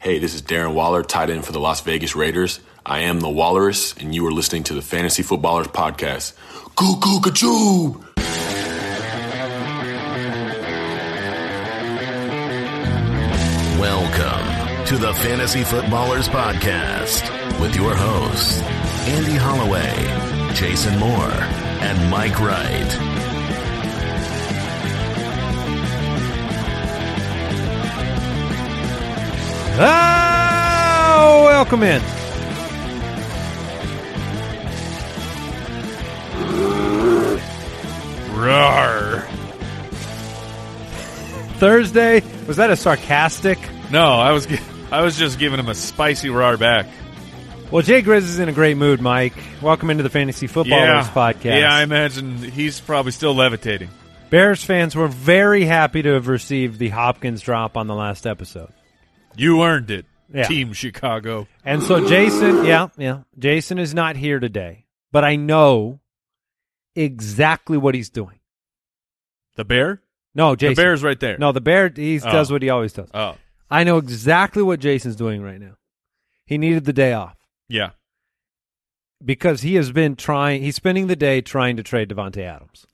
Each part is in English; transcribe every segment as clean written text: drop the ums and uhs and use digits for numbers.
Hey, this is Darren Waller, tight end for the Las Vegas Raiders. I am the Walrus, and you are listening to the Fantasy Footballers Podcast. Coo-coo-ca-choo! Welcome to the Fantasy Footballers Podcast with your hosts, Andy Holloway, Jason Moore, and Mike Wright. Oh, welcome in. Roar. Thursday, was that a sarcastic? No, I was just giving him a spicy roar back. Well, Jay Grizz is in a great mood, Mike. Welcome into the Fantasy Footballers Podcast. Yeah, I imagine he's probably still levitating. Bears fans were very happy to have received the Hopkins drop on the last episode. You earned it, Yeah. Team Chicago. And so Jason, Jason is not here today, but I know exactly what he's doing. The bear? No, Jason. The bear's right there. No, the bear, he does what he always does. Oh, I know exactly what Jason's doing right now. He needed the day off yeah. because he has been he's spending the day trying to trade Devontae Adams.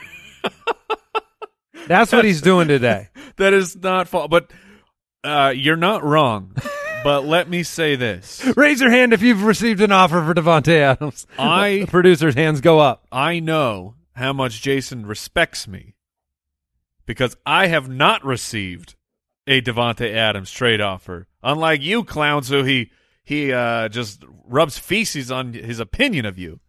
That's what he's doing today. That is not fault, but you're not wrong. But let me say this. Raise your hand if you've received an offer for Devontae Adams. The producer's hands go up. I know how much Jason respects me because I have not received a Devontae Adams trade offer. Unlike you clowns who he just rubs feces on his opinion of you.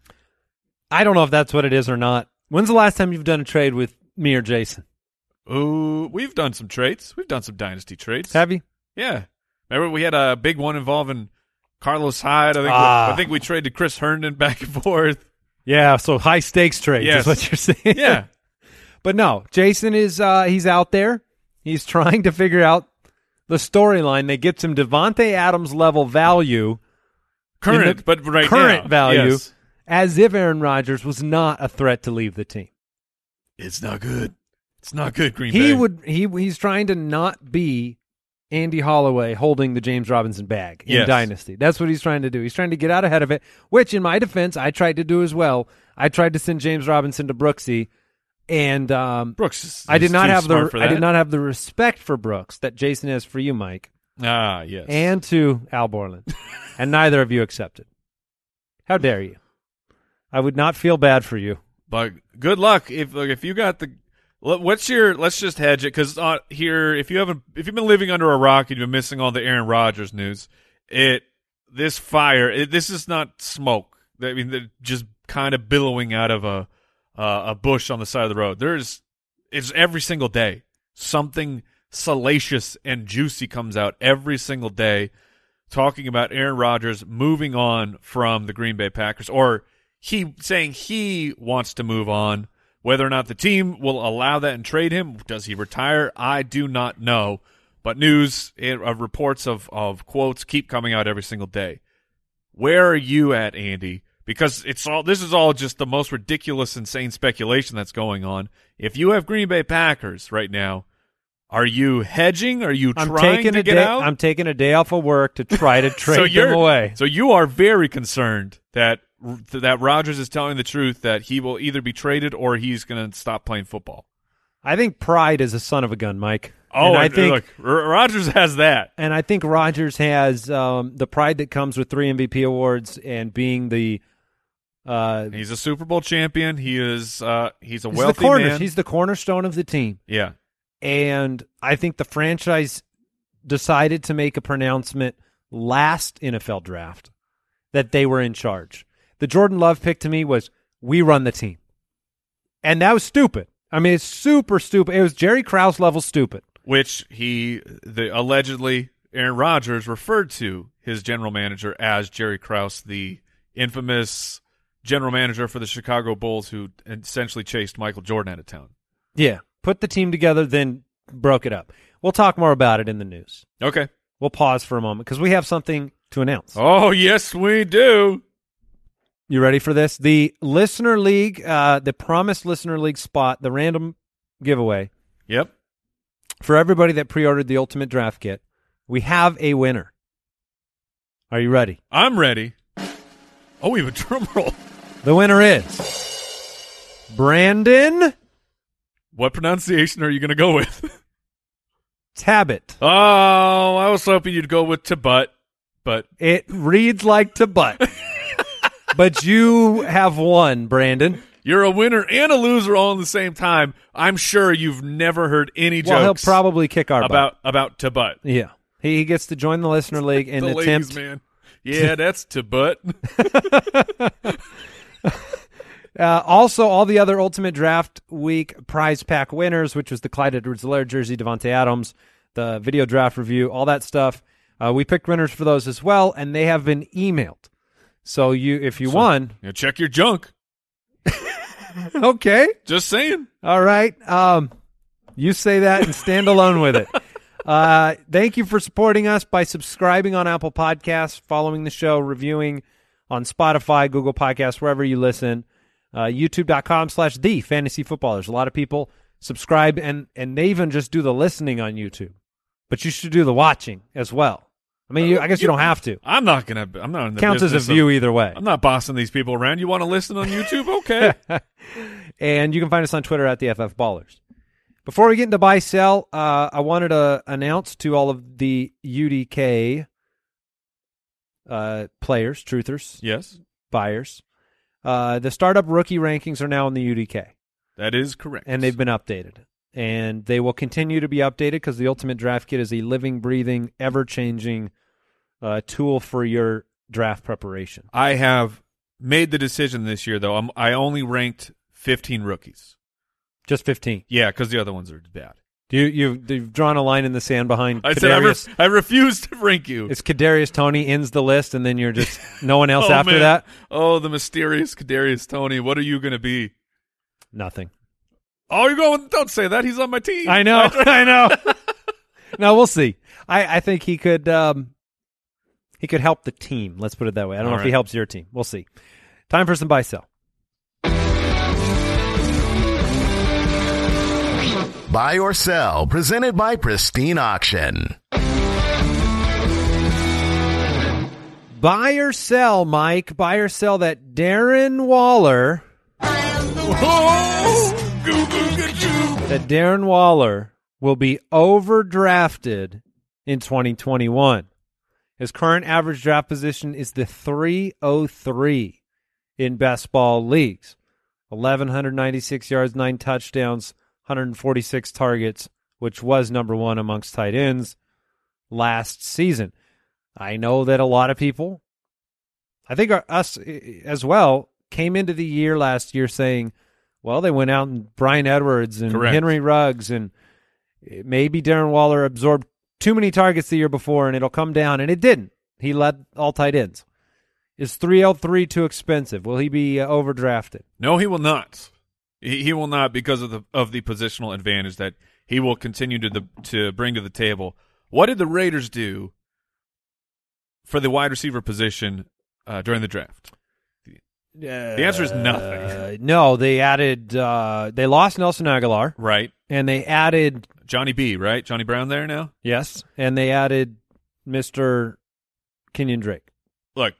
I don't know if that's what it is or not. When's the last time you've done a trade with me or Jason? Ooh, we've done some trades. We've done some dynasty trades. Have you? Yeah. Remember we had a big one involving Carlos Hyde. I think we traded Chris Herndon back and forth. Yeah, so high stakes trades Yes. is what you're saying. Yeah. But no, Jason is he's out there. He's trying to figure out the storyline that gets him Devontae Adams level value. Current Current value. Yes. As if Aaron Rodgers was not a threat to leave the team. It's not good. It's not good, Green Bay. He's trying to not be Andy Holloway holding the James Robinson bag in Yes. Dynasty. That's what he's trying to do. He's trying to get out ahead of it, which in my defense, I tried to do as well. I tried to send James Robinson to Brooksy, and Brooks I did not too have smart for that. I did not have the respect for Brooks that Jason has for you, Mike, Ah, yes. and to Al Borland, and neither of you accepted. How dare you? I would not feel bad for you. But good luck if you got the. Let's just hedge it because here if you've been living under a rock and you've been missing all the Aaron Rodgers news, this is not smoke. I mean, they're just kind of billowing out of a bush on the side of the road. It's every single day something salacious and juicy comes out every single day, talking about Aaron Rodgers moving on from the Green Bay Packers, or he saying he wants to move on. Whether or not the team will allow that and trade him, does he retire? I do not know. But reports of quotes keep coming out every single day. Where are you at, Andy? Because this is all just the most ridiculous, insane speculation that's going on. If you have Green Bay Packers right now, are you hedging? Are you trying to get out? I'm taking a day off of work to try to trade them away. So you are very concerned that Rodgers is telling the truth that he will either be traded or he's going to stop playing football. I think pride is a son of a gun, Mike. Oh, and I think look, Rodgers has that. And I think Rodgers has the pride that comes with 3 MVP awards and being the he's a Super Bowl champion. He's a wealthy man. He's the cornerstone of the team. Yeah. And I think the franchise decided to make a pronouncement last NFL draft that they were in charge. The Jordan Love pick to me was, we run the team. And that was stupid. I mean, it's super stupid. It was Jerry Krause level stupid. Which allegedly Aaron Rodgers referred to his general manager as Jerry Krause, the infamous general manager for the Chicago Bulls who essentially chased Michael Jordan out of town. Yeah. Put the team together, then broke it up. We'll talk more about it in the news. Okay. We'll pause for a moment because we have something to announce. Oh, yes, we do. You ready for this? The Listener League, the promised Listener League spot, the random giveaway. Yep. For everybody that pre-ordered the Ultimate Draft Kit, We have a winner. Are you ready? I'm ready. Oh, we have a drum roll. The winner is Brandon What pronunciation are you going to go with? Tabit. Oh, I was hoping you'd go with Tabut, but It reads like to butt. But you have won, Brandon. you're a winner and a loser all in the same time. I'm sure you've never heard any Well, he'll jokes probably kick our butt. about Tabut. Yeah. He gets to join the listener league and The attempt. ladies, man. Yeah, that's Tabut. Also, all the other Ultimate Draft Week prize pack winners, which was the Clyde Edwards-Helaire jersey, Devontae Adams, the video draft review, all that stuff. We picked winners for those as well, and they have been emailed. So if you won, Yeah, check your junk. okay, Just saying. all right. You say that and stand alone with it. Thank you for supporting us by subscribing on Apple Podcasts, following the show, reviewing on Spotify, Google Podcasts, wherever you listen. YouTube.com/TheFantasyFootballers. A lot of people subscribe and they even just do the listening on YouTube, but you should do the watching as well. I mean, I guess you don't have to. I'm not in the Counts as a business of- view either way. I'm not bossing these people around. You want to listen on YouTube? Okay. And you can find us on Twitter at the FF Ballers. Before we get into buy sell, I wanted to announce to all of the UDK players, truthers, Yes, buyers, the startup rookie rankings are now in the UDK, that is correct. and they've been updated. And they will continue to be updated because the Ultimate Draft Kit is a living, breathing, ever-changing tool for your draft preparation. I have made the decision this year, though. I only ranked 15 rookies. Just 15. Yeah, because the other ones are bad. You've drawn a line in the sand behind I said Kadarius. I refuse to rank you. It's Kadarius Toney ends the list, and then you're just no one else Oh, after man. that? Oh, the mysterious Kadarius Toney. What are you going to be? Nothing. Oh, you're going. Don't say that. He's on my team. I know. I know. No, we'll see. I think he could help the team. Let's put it that way. I don't know if he right. helps your team. We'll see. Time for some buy sell. Buy or sell, presented by Pristine Auction. Buy or sell, Mike. Buy or sell that Darren Waller. Oh, goo, goo, goo, goo. That Darren Waller will be overdrafted in 2021. His current average draft position is the 303 in best ball leagues. 1,196 yards, 9 touchdowns, 146 targets, which was number one amongst tight ends last season. I know that a lot of people, I think us as well, came into the year last year saying, well, they went out and Bryan Edwards and Correct. Henry Ruggs, and maybe Darren Waller absorbed too many targets the year before and it'll come down, and it didn't. He led all tight ends. Is 303 too expensive? Will he be overdrafted? No, he will not. He will not because of the positional advantage that he will continue to bring to the table. What did the Raiders do for the wide receiver position during the draft? The answer is nothing. No, they added. They lost Nelson Aguilar, Right. and they added Johnny B, right? Johnny Brown there now? yes, and they added Mr. Kenyon Drake. Look,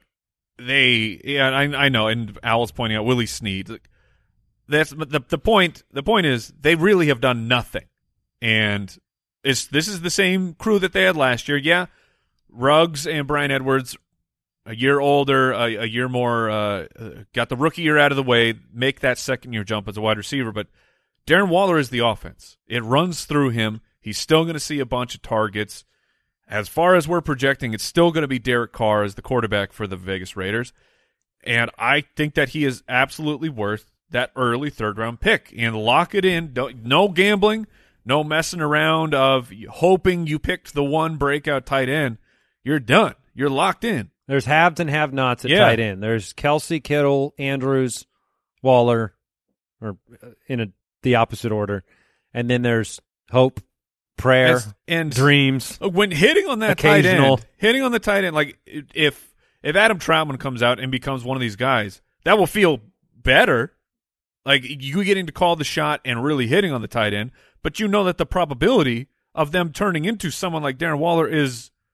I know, and Al's pointing out Willie Snead. That's the point. The point is they really have done nothing, and this is the same crew that they had last year. Yeah, Ruggs and Bryan Edwards, a year older, a year more, got the rookie year out of the way, make that second year jump as a wide receiver. But Darren Waller is the offense. It runs through him. He's still going to see a bunch of targets. As far as we're projecting, it's still going to be Derek Carr as the quarterback for the Vegas Raiders. And I think that he is absolutely worth that early third-round pick. And lock it in. No gambling, no messing around of hoping you picked the one breakout tight end. You're done. You're locked in. There's haves and have-nots at Yeah. tight end. There's Kelsey, Kittle, Andrews, Waller, or in the opposite order, and then there's hope, prayer, And dreams. when hitting on that Occasional. tight end, like if Adam Troutman comes out and becomes one of these guys, that will feel better. Like you getting to call the shot and really hitting on the tight end, but you know that the probability of them turning into someone like Darren Waller is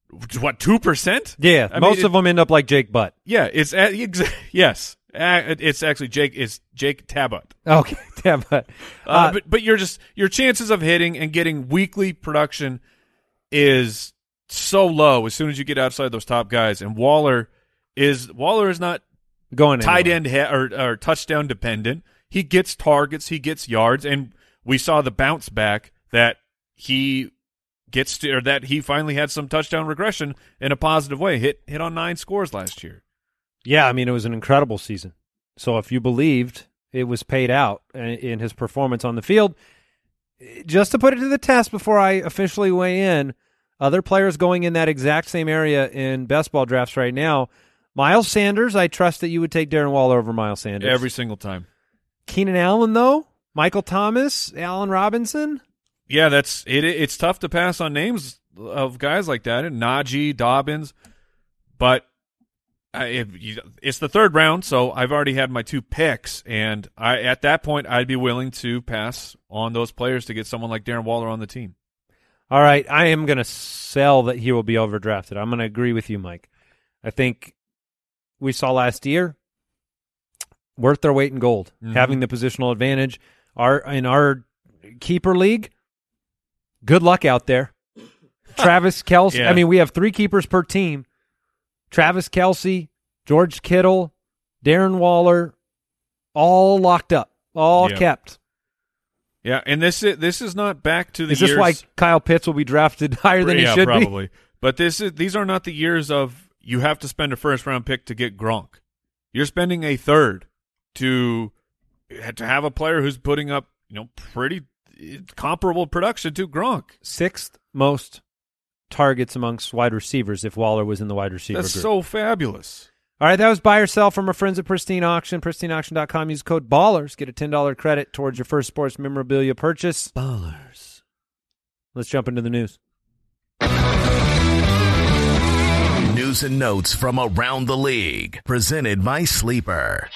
what, 2%? Yeah, most of them end up like Jake Butt. Yeah, yes. It's actually Jake Tabut. Okay, Tabut. But your chances of hitting and getting weekly production is so low as soon as you get outside those top guys. And Waller is not going tight end or touchdown dependent. He gets targets, he gets yards, and we saw the bounce back that he gets to, or that he finally had some touchdown regression in a positive way. Hit on 9 scores last year. Yeah, I mean, it was an incredible season. So if you believed, it was paid out in his performance on the field. Just to put it to the test before I officially weigh in, other players going in that exact same area in best ball drafts right now, Miles Sanders, I trust that you would take Darren Waller over Miles Sanders. Every single time. Keenan Allen, though? Michael Thomas? Allen Robinson? Yeah, it's tough to pass on names of guys like that, and Najee, Dobbins, but it's the third round, so I've already had my 2 picks, and at that point I'd be willing to pass on those players to get someone like Darren Waller on the team. All right, I am going to sell that he will be overdrafted. I'm going to agree with you, Mike. I think we saw last year, worth their weight in gold, having the positional advantage. In our keeper league, good luck out there. Travis Kelce. Yeah. I mean, we have 3 keepers per team. Travis Kelce, George Kittle, Darren Waller, all locked up, all kept. Yeah, and this is not back to the years. Is this why Kyle Pitts will be drafted higher than he should probably. But these are not the years of you have to spend a first-round pick to get Gronk. You're spending a third to have a player who's putting up, pretty comparable production to Gronk. 6th most targets amongst wide receivers if Waller was in the wide receiver That's group. so fabulous. All right, that was buy or sell from our friends at Pristine Auction. PristineAuction.com. Use code BALLERS. Get a $10 credit towards your first sports memorabilia purchase. Ballers. Let's jump into the news. News and notes from around the league. Presented by Sleeper.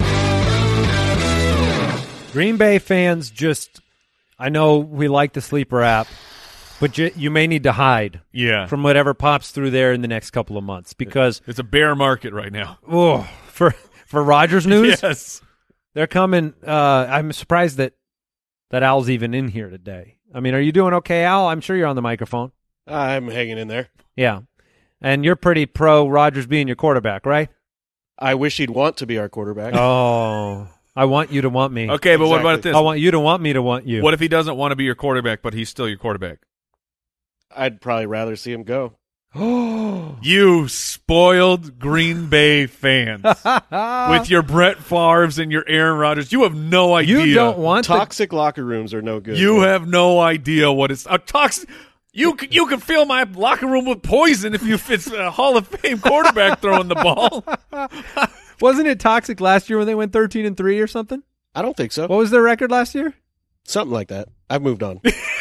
Green Bay fans I know we like the Sleeper app, but you may need to hide from whatever pops through there in the next couple of months because it's a bear market right now. Oh, for Rodgers news? Yes. They're coming. I'm surprised that Al's even in here today. I mean, are you doing okay, Al? I'm sure you're on the microphone. I'm hanging in there. Yeah. And you're pretty pro Rodgers being your quarterback, right? I wish he'd want to be our quarterback. Oh, I want you to want me. Okay, but what about this? I want you to want me to want you. What if he doesn't want to be your quarterback, but he's still your quarterback? I'd probably rather see him go. You spoiled Green Bay fans with your Brett Favres and your Aaron Rodgers. You have no idea. You don't want toxic locker rooms are no good. You have no idea what it's a toxic. You can fill my locker room with poison if it's a Hall of Fame quarterback throwing the ball. Wasn't it toxic last year when they went 13-3 or something? I don't think so. What was their record last year? Something like that. I've moved on.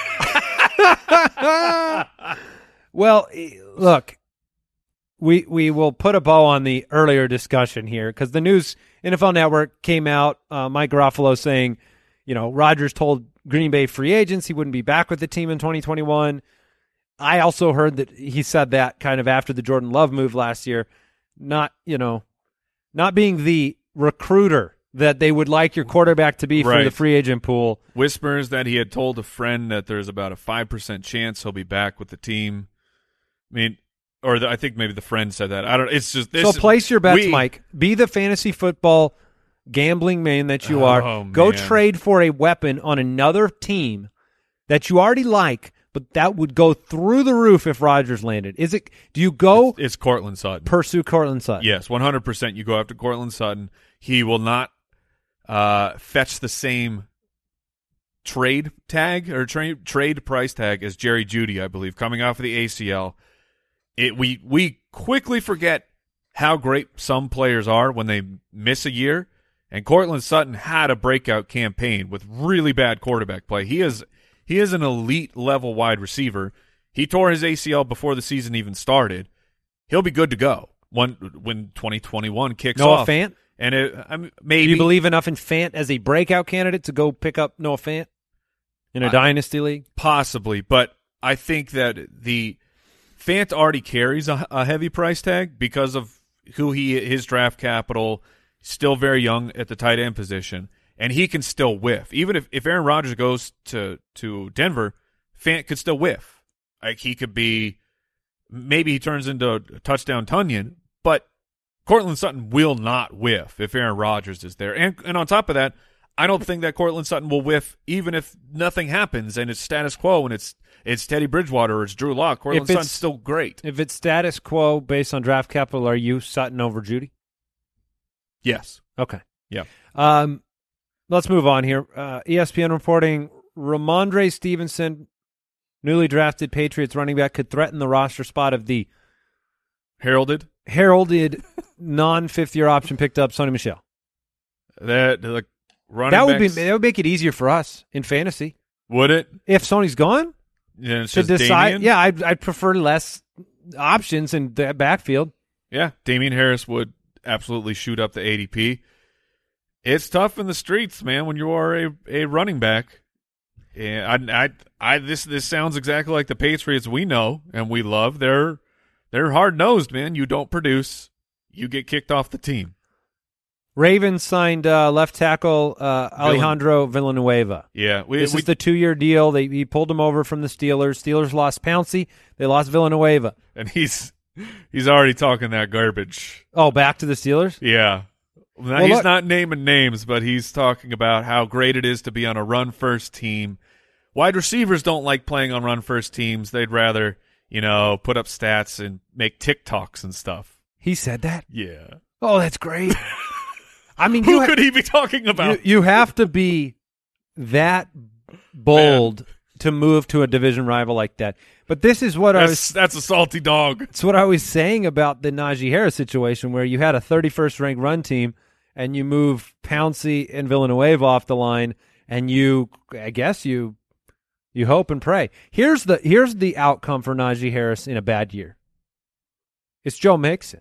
Well, look, we will put a bow on the earlier discussion here because the news NFL Network came out, Mike Garofalo saying, Rodgers told Green Bay free agents he wouldn't be back with the team in 2021. I also heard that he said that kind of after the Jordan Love move last year, not being the recruiter that they would like your quarterback to be for the free agent pool. Whispers that he had told a friend that there's about a 5% chance he'll be back with the team. I mean, I think maybe the friend said that. I don't. It's just this. So place your bets, Mike. Be the fantasy football gambling man that you are. Go trade for a weapon on another team that you already like, but that would go through the roof if Rodgers landed. Is it? Do you go? It's Cortland Sutton. Pursue Cortland Sutton. Yes, 100%. You go after Cortland Sutton. He will not fetch the same trade tag or trade price tag as Jerry Jeudy, I believe, coming off of the ACL. We quickly forget how great some players are when they miss a year, and Cortland Sutton had a breakout campaign with really bad quarterback play. He is an elite level wide receiver. He tore his ACL before the season even started. He'll be good to go when 2021 kicks off. Noah Fant? And maybe. Do you believe enough in Fant as a breakout candidate to go pick up Noah Fant in a dynasty league? Possibly, but I think that Fant already carries a heavy price tag because of his draft capital, still very young at the tight end position, and he can still whiff. Even if Aaron Rodgers goes to Denver, Fant could still whiff. Like, he could be, maybe he turns into a touchdown Tunyon, but Courtland Sutton will not whiff if Aaron Rodgers is there. And on top of that, I don't think that Courtland Sutton will whiff even if nothing happens and it's status quo and it's Teddy Bridgewater or it's Drew Lock. Courtland Sutton's still great. If it's status quo based on draft capital, are you Sutton over Judy? Yes. Okay. Yeah. Let's move on here. ESPN reporting Ramondre Stevenson, newly drafted Patriots running back, could threaten the roster spot of the heralded non-fifth-year option picked up Sonny Michel. That would make it easier for us in fantasy. Would it? If Sonny's gone? Yeah, it's to just decide. Damian? Yeah, I'd prefer less options in the backfield. Yeah, Damian Harris would absolutely shoot up the ADP. It's tough in the streets, man, when you are a running back. And this sounds exactly like the Patriots we know and we love. They're hard-nosed, man. You don't produce, you get kicked off the team. Ravens signed left tackle Alejandro Villanueva. Yeah. This is the 2-year deal. He pulled him over from the Steelers. Steelers lost Pouncey. They lost Villanueva. And he's already talking that garbage. Oh, back to the Steelers? Yeah. Well, he's not naming names, but he's talking about how great it is to be on a run-first team. Wide receivers don't like playing on run-first teams. They'd rather, put up stats and make TikToks and stuff. He said that? Yeah. Oh, that's great. I mean, who could he be talking about? You have to be that bold to move to a division rival like that. But this is what that's a salty dog. It's what I was saying about the Najee Harris situation, where you had a 31st ranked run team and you move Pouncey and Villanueva off the line, and I guess you hope and pray. Here's the outcome for Najee Harris in a bad year. It's Joe Mixon.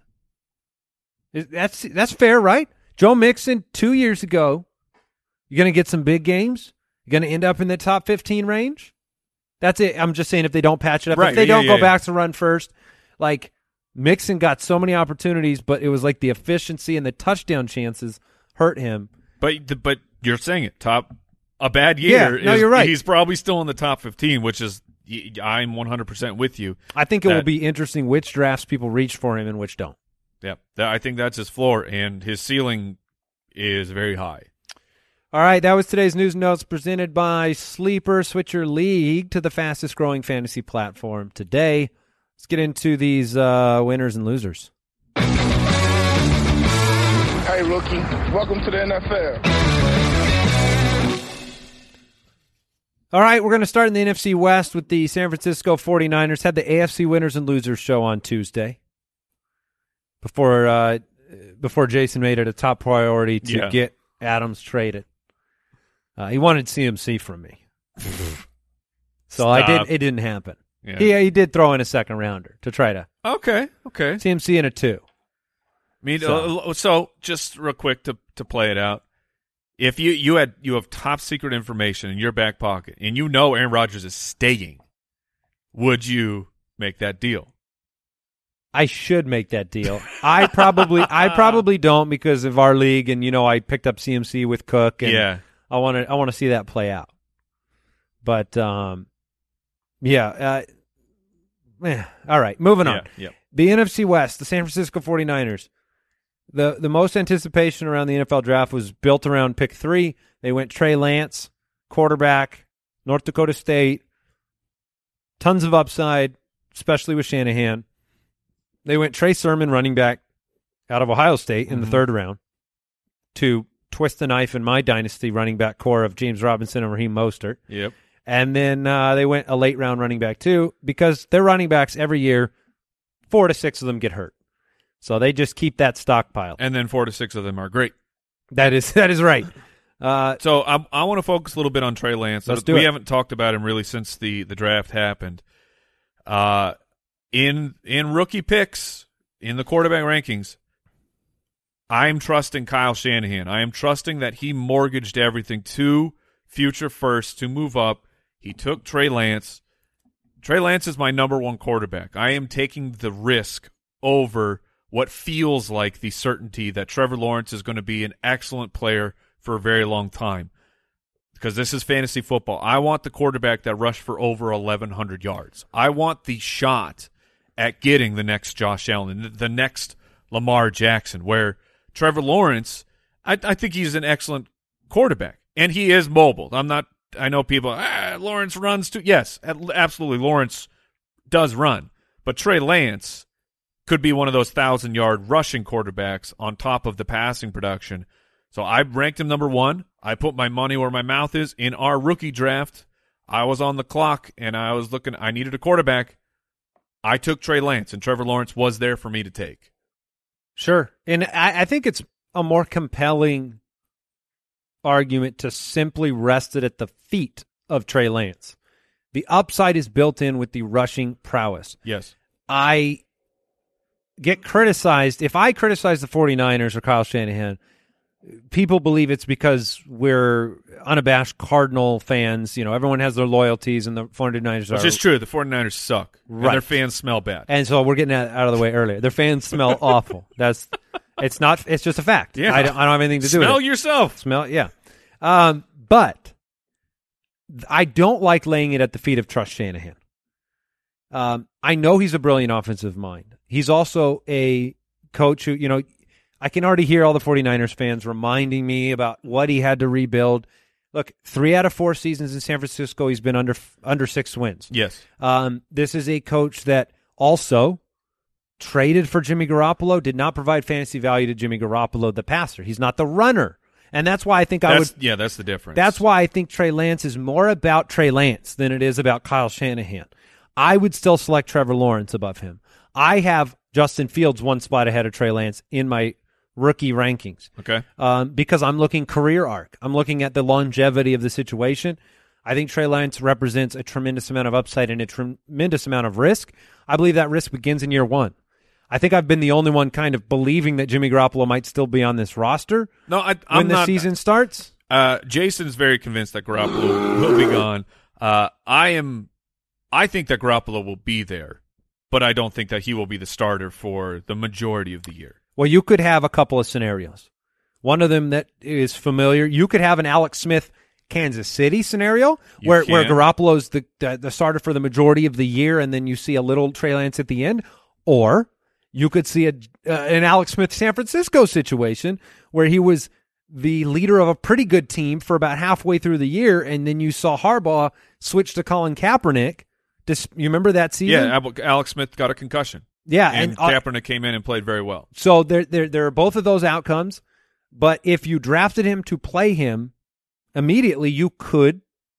That's fair, right? Joe Mixon 2 years ago, you're going to get some big games. You're going to end up in the top 15 range. That's it. I'm just saying if they don't patch it up. Right. If they don't go back to run first, like Mixon got so many opportunities, but it was like the efficiency and the touchdown chances hurt him. But you're saying it. A bad year. Yeah, no, you're right. He's probably still in the top 15, which is I'm 100% with you. I think it will be interesting which drafts people reach for him and which don't. Yeah, I think that's his floor, and his ceiling is very high. All right, that was today's news and notes presented by Sleeper. Switch your league to the fastest-growing fantasy platform today. Let's get into these winners and losers. Hey, rookie. Welcome to the NFL. All right, we're going to start in the NFC West with the San Francisco 49ers. Had the AFC winners and losers show on Tuesday. Before Jason made it a top priority to get Adams traded. He wanted CMC from me. So it didn't happen. Yeah. He did throw in a second rounder to try to Okay. CMC in a 2. I mean, so just real quick to play it out. If you have top secret information in your back pocket and you know Aaron Rodgers is staying, would you make that deal? I should make that deal. I probably don't because of our league, and I picked up CMC with Cook, and I want to see that play out. But all right, moving on. Yeah. The NFC West, the San Francisco 49ers. The most anticipation around the NFL draft was built around pick 3. They went Trey Lance, quarterback, North Dakota State. Tons of upside, especially with Shanahan. They went Trey Sermon, running back out of Ohio State in the 3rd round, to twist the knife in my dynasty running back core of James Robinson and Raheem Mostert. Yep. And then they went a late round running back too, because their running backs every year, 4 to 6 of them get hurt. So they just keep that stockpile. And then 4 to 6 of them are great. That is right. So I want to focus a little bit on Trey Lance. We haven't talked about him really since the draft happened. In rookie picks, in the quarterback rankings, I'm trusting Kyle Shanahan. I am trusting that he mortgaged everything to future first to move up. He took Trey Lance. Trey Lance is my number one quarterback. I am taking the risk over what feels like the certainty that Trevor Lawrence is going to be an excellent player for a very long time. Because this is fantasy football. I want the quarterback that rushed for over 1,100 yards. I want the shot at getting the next Josh Allen, the next Lamar Jackson, where Trevor Lawrence, I think he's an excellent quarterback. And he is mobile. I know people, Lawrence runs too. Yes, absolutely. Lawrence does run. But Trey Lance could be one of those 1,000-yard rushing quarterbacks on top of the passing production. So I ranked him number one. I put my money where my mouth is. In our rookie draft, I was on the clock, and I was looking. I needed a quarterback. I took Trey Lance, and Trevor Lawrence was there for me to take. Sure. And I think it's a more compelling argument to simply rest it at the feet of Trey Lance. The upside is built in with the rushing prowess. Yes. I get criticized. If I criticize the 49ers or Kyle Shanahan, people believe it's because we're unabashed Cardinal fans. Everyone has their loyalties, and the 49ers are. Which is true. The 49ers suck. Right. And their fans smell bad. And so we're getting that out of the way earlier. Their fans smell awful. It's just a fact. Yeah. I don't have anything to do with it. Smell yourself. Smell, yeah. But I don't like laying it at the feet of Trust Shanahan. I know he's a brilliant offensive mind. He's also a coach who, I can already hear all the 49ers fans reminding me about what he had to rebuild. Look, 3 out of 4 seasons in San Francisco, he's been under 6 wins. Yes. This is a coach that also traded for Jimmy Garoppolo, did not provide fantasy value to Jimmy Garoppolo, the passer. He's not the runner. And that's why I think that's the difference. That's why I think Trey Lance is more about Trey Lance than it is about Kyle Shanahan. I would still select Trevor Lawrence above him. I have Justin Fields one spot ahead of Trey Lance in my rookie rankings. Okay. Because I'm looking career arc. I'm looking at the longevity of the situation. I think Trey Lance represents a tremendous amount of upside and a tremendous amount of risk. I believe that risk begins in year one. I think I've been the only one kind of believing that Jimmy Garoppolo might still be on this roster when the season starts. Jason's very convinced that Garoppolo will be gone. I think that Garoppolo will be there, but I don't think that he will be the starter for the majority of the year. Well, you could have a couple of scenarios. One of them that is familiar, you could have an Alex Smith Kansas City scenario where Garoppolo's the starter for the majority of the year, and then you see a little Trey Lance at the end. Or you could see an Alex Smith San Francisco situation where he was the leader of a pretty good team for about halfway through the year, and then you saw Harbaugh switch to Colin Kaepernick. You remember that season? Yeah, Alex Smith got a concussion. Yeah, and Kaepernick came in and played very well. So there are both of those outcomes, but if you drafted him to play him immediately, you could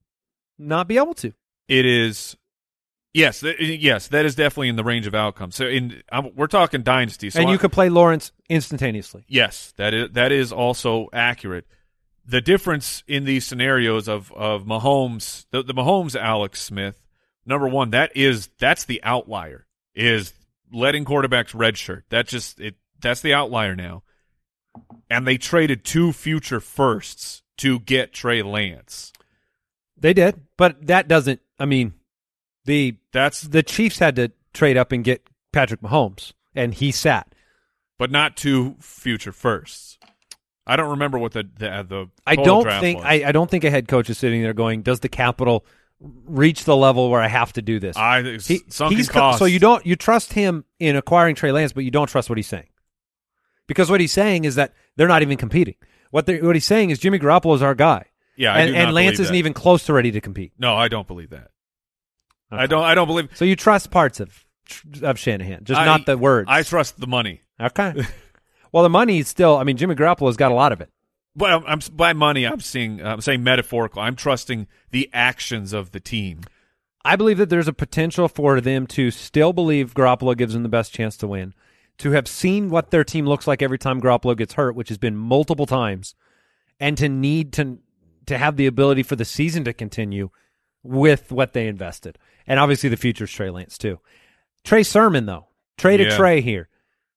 not be able to. It is, yes, that is definitely in the range of outcomes. So we're talking dynasty, so and you could play Lawrence instantaneously. Yes, that is also accurate. The difference in these scenarios of Mahomes, the Mahomes Alex Smith, number one, that's the outlier, is letting quarterbacks redshirt. That's the outlier now. And they traded 2 future firsts to get Trey Lance. They did, but that doesn't. I mean, the Chiefs had to trade up and get Patrick Mahomes, and he sat. But not 2 future firsts. I don't remember what the I total don't draft think was. I don't think a head coach is sitting there going, does the capital reach the level where I have to do this? Sunken cost. So you trust him in acquiring Trey Lance, but you don't trust what he's saying, because what he's saying is that they're not even competing. What he's saying is Jimmy Garoppolo is our guy. Yeah, and Lance isn't even close to ready to compete. No, I don't believe that. Okay. I don't believe. So you trust parts of Shanahan, just not the words. I trust the money. Okay. Well, the money is still. I mean, Jimmy Garoppolo's got a lot of it. Well, by money, I'm saying metaphorical. I'm trusting the actions of the team. I believe that there's a potential for them to still believe Garoppolo gives them the best chance to win, to have seen what their team looks like every time Garoppolo gets hurt, which has been multiple times, and to need to have the ability for the season to continue with what they invested. And obviously the future's Trey Lance too. Trey Sermon, though. Traded Trey here.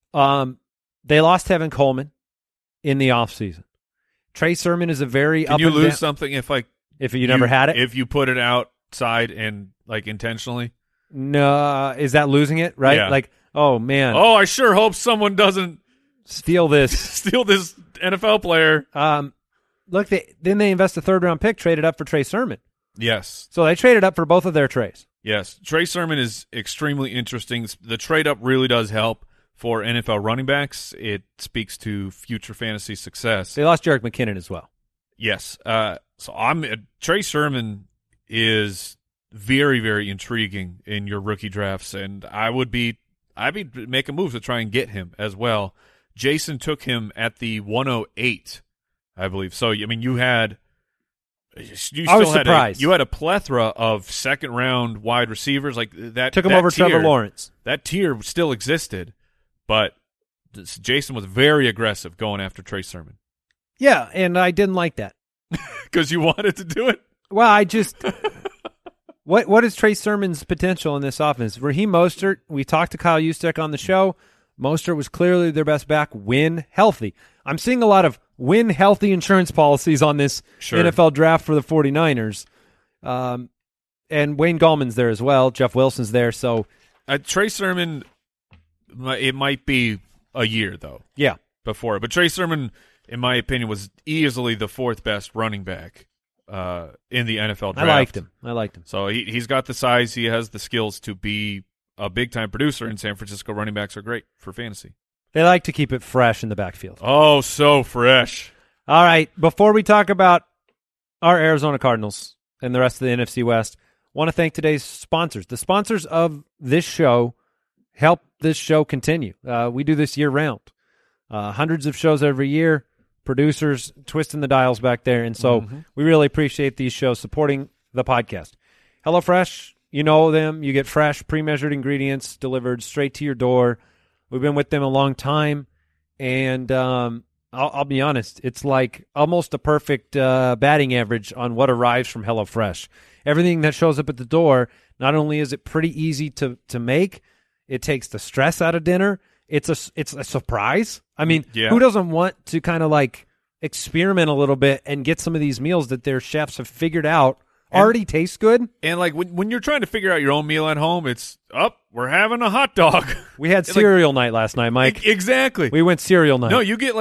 They lost Tevin Coleman in the offseason. Trey Sermon is a very Can you lose something if you never had it? If you put it outside and intentionally? No, is that losing it? Right? Yeah. Like, oh man, Oh, I sure hope someone doesn't steal this. steal this NFL player. Look, then they invest a 3rd-round pick, traded up for Trey Sermon. Yes. So they traded up for both of their Treys. Yes. Trey Sermon is extremely interesting. The trade-up really does help for NFL running backs. It speaks to future fantasy success. They lost Jerick McKinnon as well. Yes. So Trey Sermon is very, very intriguing in your rookie drafts, and I'd be making moves to try and get him as well. Jason took him at the 108, I believe. So I mean, I was surprised. You had a plethora of second-round wide receivers like that. Took him that over tier, Trevor Lawrence. That tier still existed, but Jason was very aggressive going after Trey Sermon Yeah, and I didn't like that. because you wanted to do it. Well, I just what is Trey Sermon's potential in this offense? Raheem Mostert, we talked to Kyle Juszczyk on the show. Mostert was clearly their best back when healthy. I'm seeing a lot of when healthy insurance policies on this NFL draft for the 49ers. And Wayne Gallman's there as well. Jeff Wilson's there. So Trey Sermon, it might be a year, though. Yeah. Before. But Trey Sermon, in my opinion, was easily the 4th best running back in the NFL draft. I liked him. So he's got the size. He has the skills to be a big-time producer, and San Francisco running backs are great for fantasy. They like to keep it fresh in the backfield. Oh, so fresh. All right. Before we talk about our Arizona Cardinals and the rest of the NFC West, want to thank today's sponsors. The sponsors of this show help this show continue. We do this year-round. Hundreds of shows every year, producers twisting the dials back there, and so we really appreciate these shows supporting the podcast. HelloFresh, you know them. You get fresh, pre-measured ingredients delivered straight to your door. We've been with them a long time, and I'll be honest, it's like almost a perfect batting average on what arrives from HelloFresh. Everything that shows up at the door, not only is it pretty easy to make, it takes the stress out of dinner. It's a surprise. I mean, who doesn't want to kind of like experiment a little bit and get some of these meals that their chefs have figured out already taste good? And like when you're trying to figure out your own meal at home, it's we're having a hot dog. We had cereal night last night, Mike. Exactly. We went cereal night. No, you get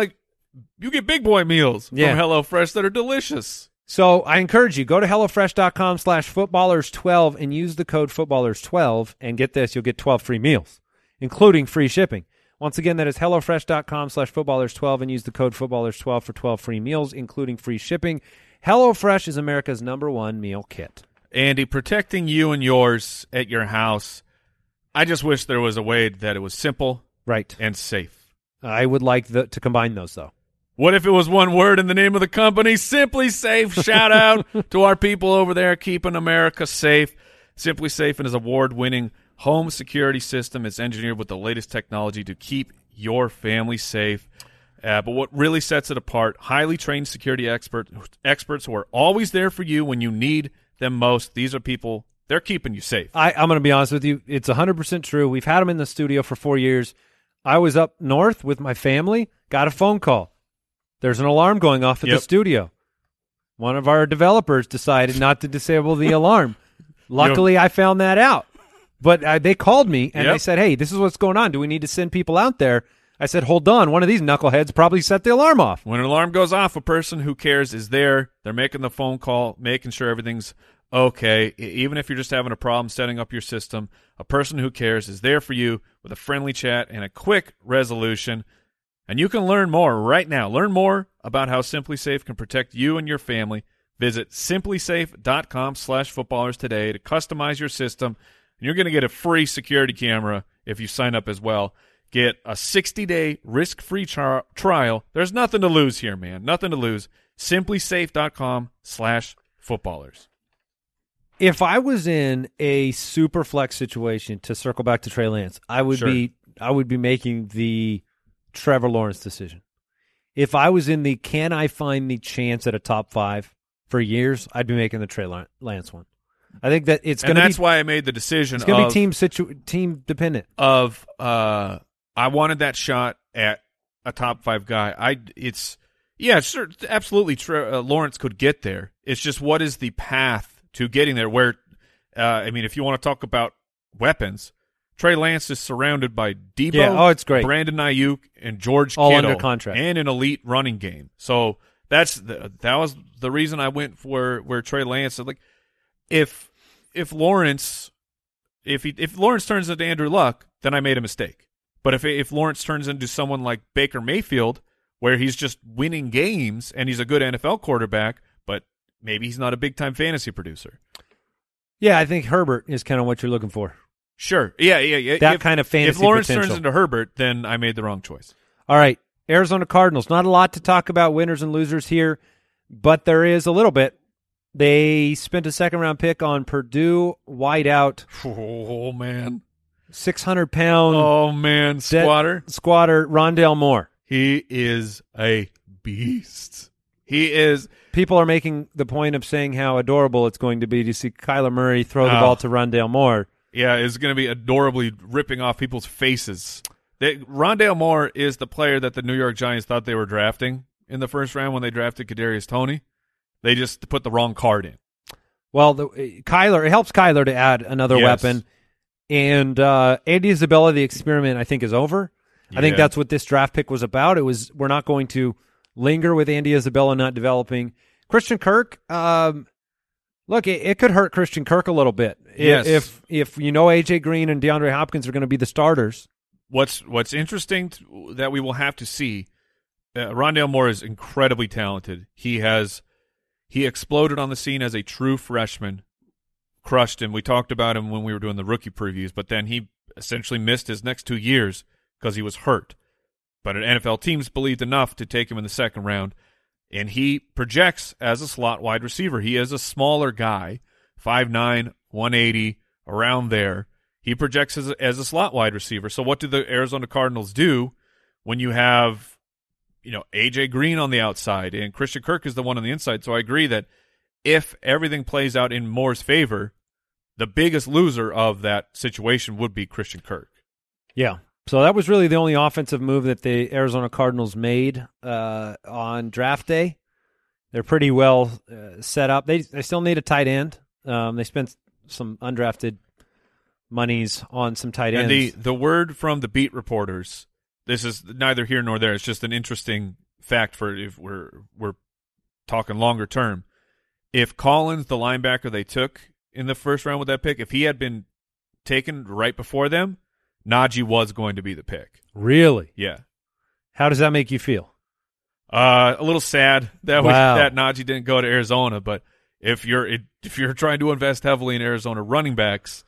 big boy meals from HelloFresh that are delicious. So I encourage you, go to HelloFresh.com/footballers12 and use the code footballers12, and get this, you'll get 12 free meals, including free shipping. Once again, that is HelloFresh.com/footballers12 and use the code footballers12 for 12 free meals, including free shipping. HelloFresh is America's #1 meal kit. Andy, protecting you and yours at your house, I just wish there was a way that it was simple and safe. I would like to combine those, though. What if it was one word in the name of the company? Simply Safe. Shout out to our people over there keeping America safe. Simply Safe is an award-winning home security system. It's engineered with the latest technology to keep your family safe. But what really sets it apart, highly trained security experts who are always there for you when you need them most. These are people, they're keeping you safe. I'm going to be honest with you. It's 100% true. We've had them in the studio for 4 years. I was up north with my family, got a phone call. There's an alarm going off at the studio. One of our developers decided not to disable the alarm. Luckily, I found that out. But they called me, and they said, hey, this is what's going on. Do we need to send people out there? I said, hold on. One of these knuckleheads probably set the alarm off. When an alarm goes off, a person who cares is there. They're making the phone call, making sure everything's okay. Even if you're just having a problem setting up your system, a person who cares is there for you with a friendly chat and a quick resolution. And you can learn more right now. Learn more about how Simply Safe can protect you and your family. Visit simplysafe.com/footballers today to customize your system. And you're going to get a free security camera if you sign up as well. Get a 60-day risk-free trial. There's nothing to lose here, man. Nothing to lose. simplysafe.com/footballers. If I was in a super flex situation, to circle back to Trey Lance, I would be making the Trevor Lawrence decision. If I was in the can I find the chance at a top 5 for years, I'd be making the Trey Lance one. I think that it's going to be. And that's why I made the decision. It's going to be team dependent. I wanted that shot at a top 5 guy. Sure, absolutely. Lawrence could get there. It's just what is the path to getting there? Where, if you want to talk about weapons. Trey Lance is surrounded by Debo, Yeah, it's great. Brandon Ayuk, and George All Kittle, under contract. and an elite running game. So that was the reason I went for where Trey Lance. Like, if Lawrence turns into Andrew Luck, then I made a mistake. But if Lawrence turns into someone like Baker Mayfield, where he's just winning games and he's a good NFL quarterback, but maybe he's not a big-time fantasy producer. Yeah, I think Herbert is kind of what you're looking for. Sure. Yeah. That kind of fantasy If Lawrence potential. turns into Herbert, then I made the wrong choice. All right, Arizona Cardinals. Not a lot to talk about winners and losers here, but there is a little bit. They spent a second-round pick on Purdue wideout, Oh, man. 600-pound Oh, man. Squatter. squatter Rondale Moore. He is a beast. He is. People are making the point of saying how adorable it's going to be to see Kyler Murray throw the ball to Rondale Moore. Yeah, it's going to be adorably ripping off people's faces. Rondale Moore is the player that the New York Giants thought they were drafting in the first round when they drafted Kadarius Toney. They just put the wrong card in. Well, it helps Kyler to add another Yes. weapon. And Andy Isabella, the experiment, I think, is over. I think Yeah. that's what this draft pick was about. We're not going to linger with Andy Isabella not developing. Christian Kirk, look, it could hurt Christian Kirk a little bit. Yes. If A.J. Green and DeAndre Hopkins are going to be the starters. What's interesting that we will have to see, Rondale Moore is incredibly talented. He exploded on the scene as a true freshman, crushed him. We talked about him when we were doing the rookie previews, but then he essentially missed his next 2 years because he was hurt. But NFL teams believed enough to take him in the second round, and he projects as a slot wide receiver. He is a smaller guy, 5'9", 180, around there. He projects as a slot wide receiver. So what do the Arizona Cardinals do when you have, A.J. Green on the outside and Christian Kirk is the one on the inside? So I agree that if everything plays out in Moore's favor, the biggest loser of that situation would be Christian Kirk. Yeah. So that was really the only offensive move that the Arizona Cardinals made on draft day. They're pretty well set up. They still need a tight end. They spent some undrafted monies on some tight ends. And the word from the beat reporters, this is neither here nor there. It's just an interesting fact for if we're talking longer term. If Collins, the linebacker they took in the first round with that pick, if he had been taken right before them, Najee was going to be the pick. Really? Yeah. How does that make you feel? A little sad that Wow. that Najee didn't go to Arizona, but if you're trying to invest heavily in Arizona running backs,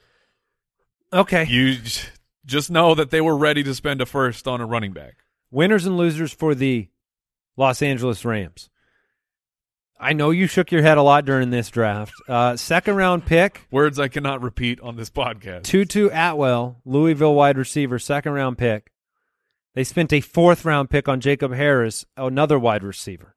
Okay. you just know that they were ready to spend a first on a running back. Winners and losers for the Los Angeles Rams. I know you shook your head a lot during this draft. Second round pick, Words I cannot repeat on this podcast. Tutu Atwell, Louisville wide receiver, second round pick. They spent a fourth round pick on Jacob Harris, another wide receiver.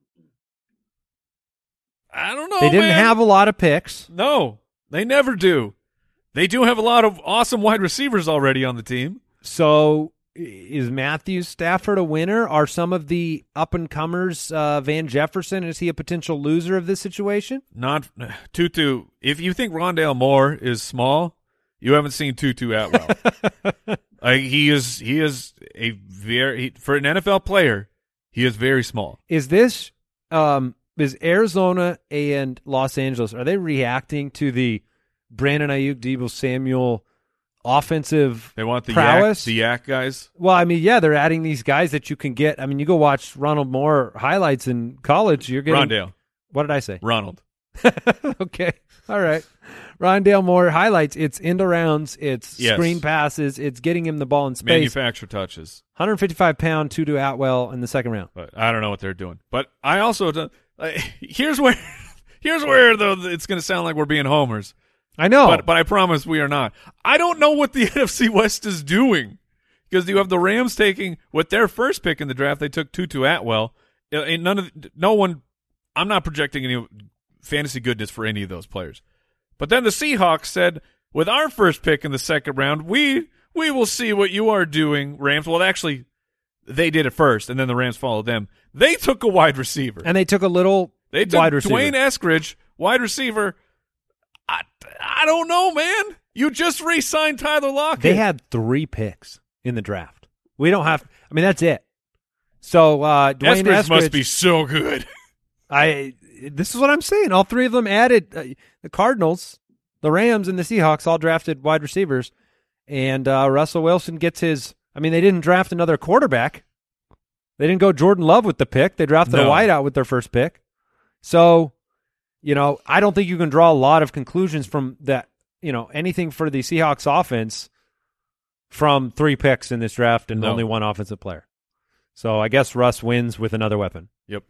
I don't know, They didn't man. have a lot of picks. No, they never do. They do have a lot of awesome wide receivers already on the team. So is Matthew Stafford a winner? Are some of the up-and-comers Van Jefferson? Is he a potential loser of this situation? Not Tutu. If you think Rondale Moore is small, you haven't seen Tutu Atwell. He is a very for an NFL player. He is very small. Is this is Arizona and Los Angeles, are they reacting to the Brandon Ayuk, Deebo Samuel offensive They want the prowess? yak guys. Well, I mean, yeah, they're adding these guys that you can get. I mean, you go watch Ronald Moore highlights in college. You're getting Rondale. What did I say? Ronald. Okay, all right. Rondale Moore highlights. It's end arounds. It's Yes. screen passes. It's getting him the ball in space. Manufacture touches. 155-pound Tutu Atwell in the second round. But I don't know what they're doing. But I also here's where though it's going to sound like we're being homers. I know. But I promise we are not. I don't know what the NFC West is doing because you have the Rams taking with their first pick in the draft. They took Tutu Atwell. And I'm not projecting any fantasy goodness for any of those players. But then the Seahawks said, with our first pick in the second round, we will see what you are doing, Rams. Well, actually, they did it first, and then the Rams followed them. They took a wide receiver. And they took a little They took wide receiver. Dwayne Eskridge, wide receiver. I don't know, man. You just re-signed Tyler Lockett. They had 3 picks in the draft. We don't have – I mean, that's it. So Dwayne Eskridge must Eskridge be so good. This is what I'm saying. All 3 of them added the Cardinals, the Rams, and the Seahawks all drafted wide receivers. And Russell Wilson gets his – I mean, they didn't draft another quarterback. They didn't go Jordan Love with the pick. They drafted a wideout with their first pick. So, I don't think you can draw a lot of conclusions from that, anything for the Seahawks offense from 3 picks in this draft and only 1 offensive player. So I guess Russ wins with another weapon. Yep.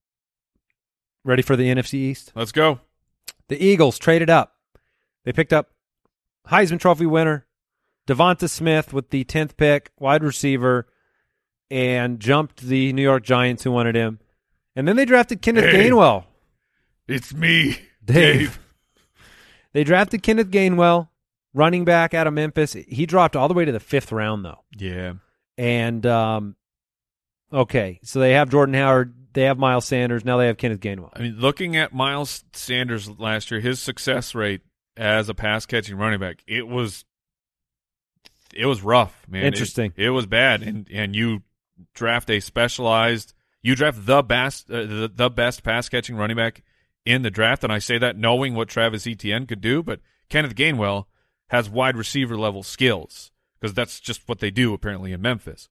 Ready for the NFC East? Let's go. The Eagles traded up. They picked up Heisman Trophy winner Devonta Smith with the 10th pick, wide receiver, and jumped the New York Giants who wanted him. And then they drafted Kenneth Gainwell. It's me, Dave. They drafted Kenneth Gainwell, running back out of Memphis. He dropped all the way to the 5th round, though. Yeah. And, okay, so they have Jordan Howard. They have Miles Sanders. Now they have Kenneth Gainwell. I mean, looking at Miles Sanders last year, his success rate as a pass-catching running back, it was rough, man. Interesting. It was bad, and you draft a specialized – you draft the best pass-catching running back in the draft, and I say that knowing what Travis Etienne could do, but Kenneth Gainwell has wide receiver level skills because that's just what they do apparently in Memphis.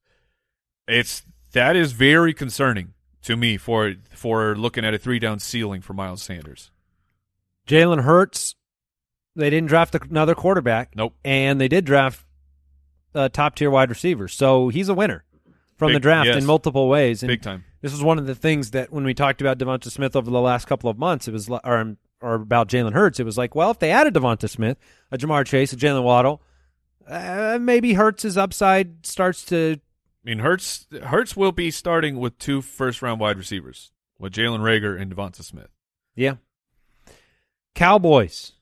That is very concerning to me for looking at a 3-down ceiling for Miles Sanders. Jalen Hurts, they didn't draft another quarterback. Nope. And they did draft a top-tier wide receiver. So he's a winner from the draft in multiple ways. And big time. This was one of the things that when we talked about Devonta Smith over the last couple of months, it was or about Jalen Hurts, it was like, well, if they added Devonta Smith, a Jamar Chase, a Jalen Waddle, maybe Hurts' upside starts to – I mean, Hurts will be starting with 2 first-round wide receivers, with Jalen Reagor and Devonta Smith. Yeah. Cowboys.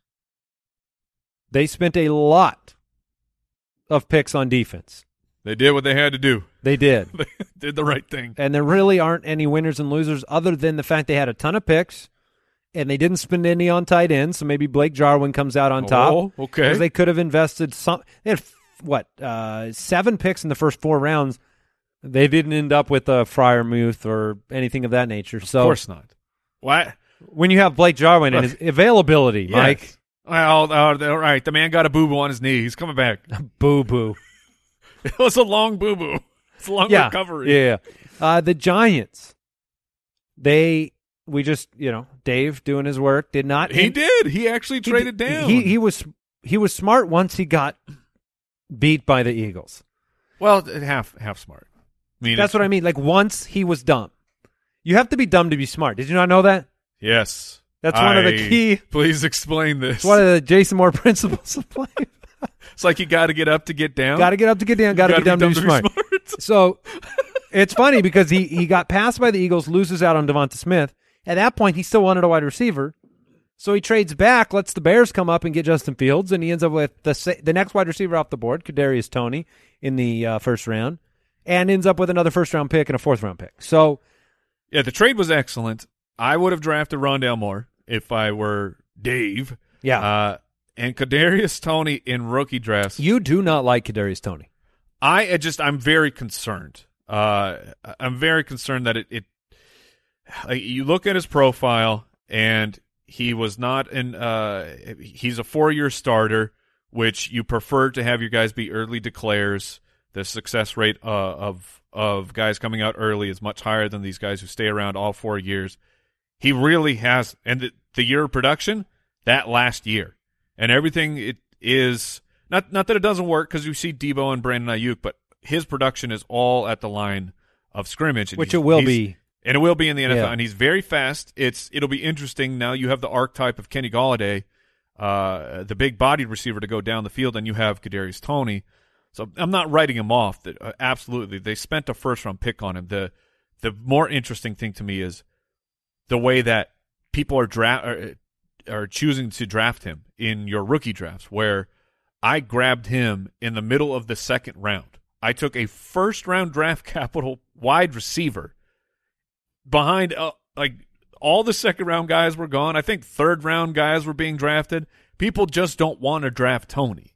They spent a lot of picks on defense. They did what they had to do. They did. They did the right thing. And there really aren't any winners and losers other than the fact they had a ton of picks, and they didn't spend any on tight ends, so maybe Blake Jarwin comes out on top. Oh, okay. Because they could have invested some – they had, 7 picks in the first 4 rounds. They didn't end up with a Freiermuth or anything of that nature. So of course not. What? When you have Blake Jarwin and his availability, yes. Mike. Well, all right. The man got a boo-boo on his knee. He's coming back. Boo-boo. It was a long boo-boo. It's a long recovery. Yeah. The Giants, Dave doing his work, did not. He did. He actually traded down. He was smart once he got beat by the Eagles. Well, half smart. I mean, that's what I mean. Like once he was dumb. You have to be dumb to be smart. Did you not know that? Yes. That's one of the key. Please explain this. It's one of the Jason Moore principles of life. It's like you got to get up to get down. Got to get up to get down. Got to be dumb to be smart. So it's funny because he got passed by the Eagles, loses out on Devonta Smith. At that point, he still wanted a wide receiver. So he trades back, lets the Bears come up and get Justin Fields, and he ends up with the next wide receiver off the board, Kadarius Toney, in the first round, and ends up with another first-round pick and a fourth-round pick. So, yeah, the trade was excellent. I would have drafted Rondale Moore if I were Dave. Yeah. And Kadarius Toney in rookie drafts. You do not like Kadarius Toney. I'm very concerned. I'm very concerned that it you look at his profile and he was not he's a 4-year starter, which you prefer to have your guys be early declares. The success rate of guys coming out early is much higher than these guys who stay around all 4 years. He really has, and the year of production, that last year. And everything it is, not that it doesn't work because you see Debo and Brandon Ayuk, but his production is all at the line of scrimmage. Which it will be. And it will be in the NFL. Yeah. And he's very fast. It'll be interesting. Now you have the archetype of Kenny Golladay, the big-bodied receiver to go down the field, and you have Kadarius Toney. So I'm not writing him off. Absolutely. They spent a first-round pick on him. The more interesting thing to me is the way that people are choosing to draft him in your rookie drafts, where I grabbed him in the middle of the second round. I took a first-round draft capital wide receiver behind, all the second-round guys were gone. I think third-round guys were being drafted. People just don't want to draft Tony.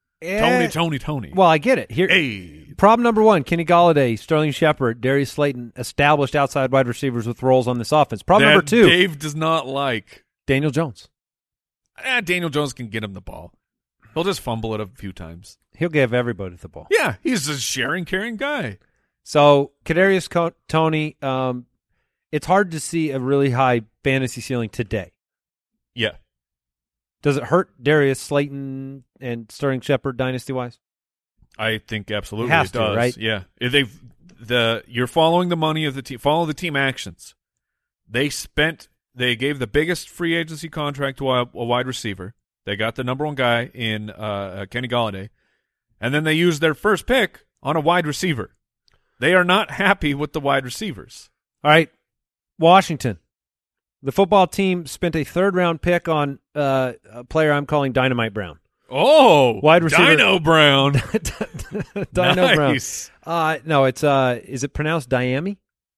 Tony. Well, I get it. Here, Hey. problem number one: Kenny Golladay, Sterling Shepard, Darius Slayton, established outside wide receivers with roles on this offense. Problem number two: Dave does not like. Daniel Jones. Daniel Jones can get him the ball. He'll just fumble it a few times. He'll give everybody the ball. Yeah, he's a sharing, carrying guy. So Kadarius Toney, it's hard to see a really high fantasy ceiling today. Yeah. Does it hurt Darius Slayton and Sterling Shepard dynasty-wise? I think absolutely It has it to, does. right? Yeah. You're following the money of the team. Follow the team actions. They gave the biggest free agency contract to a wide receiver. They got the number one guy in Kenny Golladay. And then they used their first pick on a wide receiver. They are not happy with the wide receivers. All right, Washington. The football team spent a third-round pick on a player I'm calling Dynamite Brown. Oh, Wide receiver. Dino Brown. Dino Nice. Brown. No, it's is it pronounced Diami?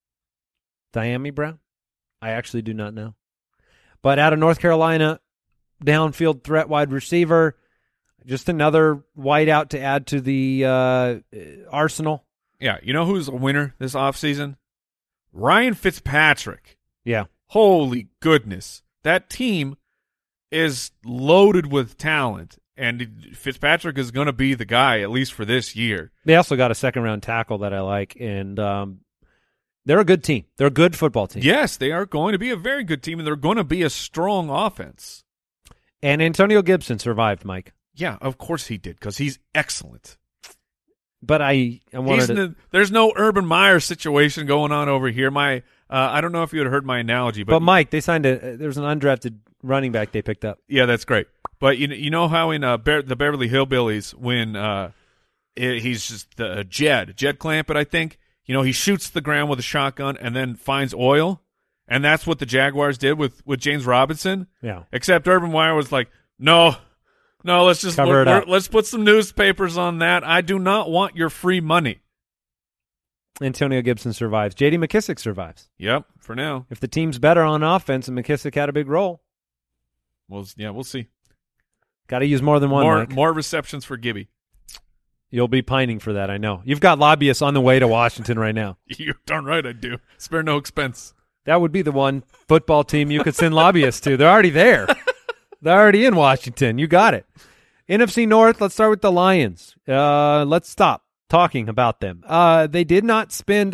Diami Brown? I actually do not know. But out of North Carolina, downfield threat wide receiver, just another wideout to add to the arsenal. Yeah, you know who's a winner this offseason? Ryan Fitzpatrick. Yeah. Holy goodness. That team is loaded with talent, and Fitzpatrick is going to be the guy, at least for this year. They also got a second-round tackle that I like, and they're a good team. They're a good football team. Yes, they are going to be a very good team, and they're going to be a strong offense. And Antonio Gibson survived, Mike. Yeah, of course he did, because he's excellent. But I wanted to... There's no Urban Meyer situation going on over here. I don't know if you had heard my analogy, But Mike, they signed there's an undrafted running back they picked up. Yeah, that's great. But you know how in the Beverly Hillbillies when he's just Jed Clampett, I think, he shoots the ground with a shotgun and then finds oil, and that's what the Jaguars did with James Robinson. Yeah. Except Urban Meyer was like, no, let's just Cover it up. let's put some newspapers on that. I do not want your free money. Antonio Gibson survives. J.D. McKissick survives. Yep, for now. If the team's better on offense and McKissick had a big role, We'll see. got to use more than one, Mike. More receptions for Gibby. You'll be pining for that, I know. You've got lobbyists on the way to Washington right now. You're darn right I do. Spare no expense. That would be the one football team you could send lobbyists to. They're already there. They're already in Washington. You got it. NFC North, let's start with the Lions. Let's stop talking about them. They did not spend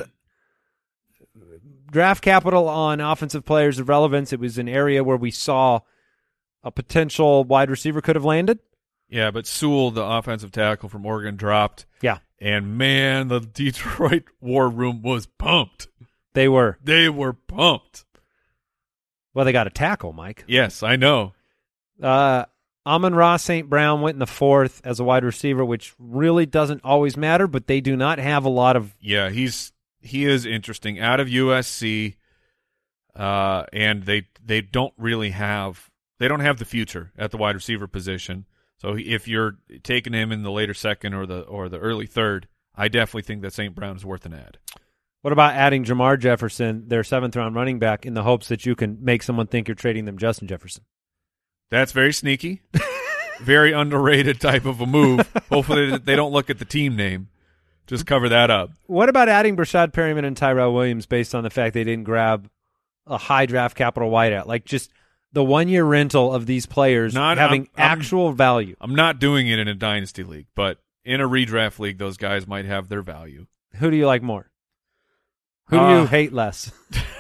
draft capital on offensive players of relevance. It was an area where we saw a potential wide receiver could have landed. Yeah, but Sewell, the offensive tackle from Oregon, dropped. Yeah. And, man, the Detroit war room was pumped. They were. They were pumped. Well, they got a tackle, Mike. Yes, I know. Amon-Ra St. Brown went in the fourth as a wide receiver, which really doesn't always matter, but they do not have a lot of... Yeah, he is interesting. Out of USC, and they don't really have... They don't have the future at the wide receiver position. So if you're taking him in the later second or the early third, I definitely think that St. Brown is worth an ad. What about adding Jamar Jefferson, their seventh-round running back, in the hopes that you can make someone think you're trading them Justin Jefferson? That's very sneaky. Very underrated type of a move. Hopefully they don't look at the team name. Just cover that up. What about adding Brashad Perryman and Tyrell Williams based on the fact they didn't grab a high draft capital wideout? Like just the 1-year rental of these players having actual value. I'm not doing it in a dynasty league, but in a redraft league, those guys might have their value. Who do you like more? Who do you hate less?